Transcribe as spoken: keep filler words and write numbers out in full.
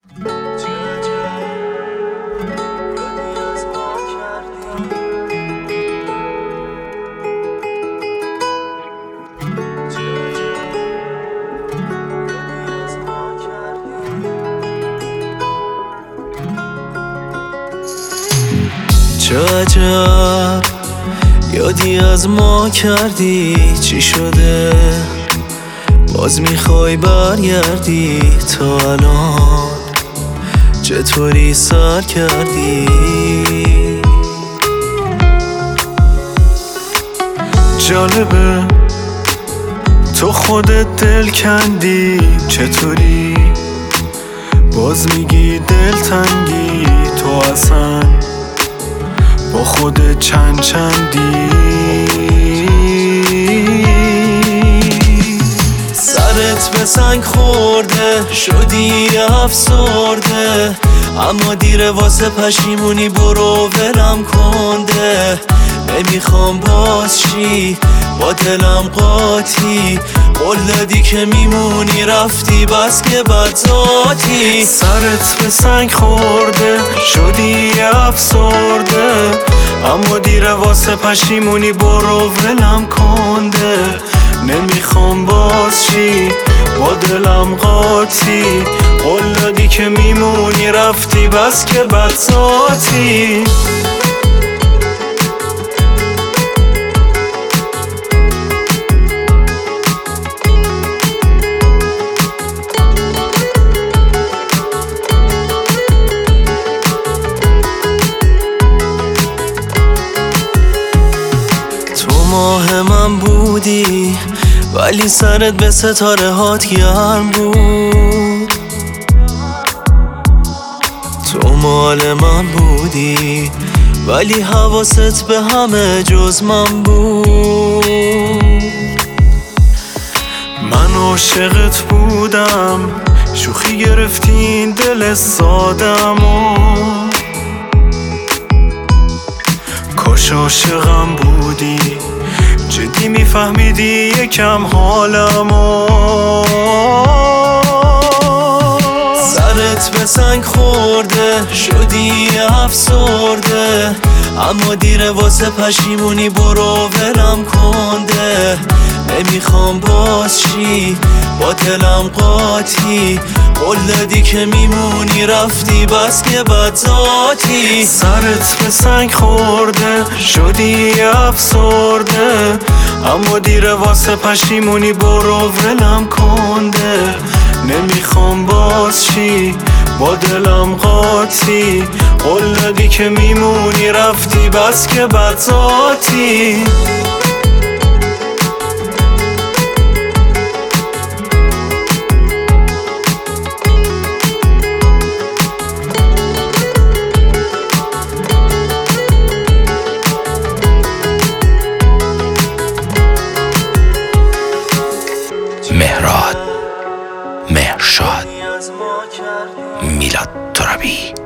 چه عجب یادی از ما کردی، چی شده باز میخوای برگردی؟ تا الان چطوری سر کردی؟ جالبه تو خودت دل کندی، چطوری باز میگی دل تنگی؟ تو اصلا با خودت چند چندی؟ سرت به سنگ خورده شدی افسرده، اما دیره واسه پشیمونی، برو ولم کنده. نمیخوام باز چی با دلم قاطی، قول دادی که میمونی رفتی بس که بد ذاتی. سرت به سنگ خورده شدی افسرده، اما دیره واسه پشیمونی، برو ولم کنده. نمیخوام باز چی با دلم قاطی، قول دادی که میمونی رفتی بس که بد ذاتی. ماه من بودی ولی سرت به ستاره هات گرم بود. تو مال من بودی ولی حواست به همه جز من بود. من عاشقت بودم، شوخی گرفتی این دل سادم و کاش عاشقم بودی، جدی میفهمیدی یکم حالمو. سرت به سنگ خورده شدی افسرده، اما دیره واسه پشیمونی، برو ولم کنده. نمیخوام باز چی با دلم قاطی، قول دادی که میمونی رفتی بس که بد ذاتی. سرت به سنگ خورده شدی افسرده، اما دیره واسه پشیمونی، برو ولم کنده. نمیخوام باز چی با دلم قاطی، قول دادی که میمونی رفتی بس که بد ذاتی. مهراد، مهرشاد، میلاد ترابی.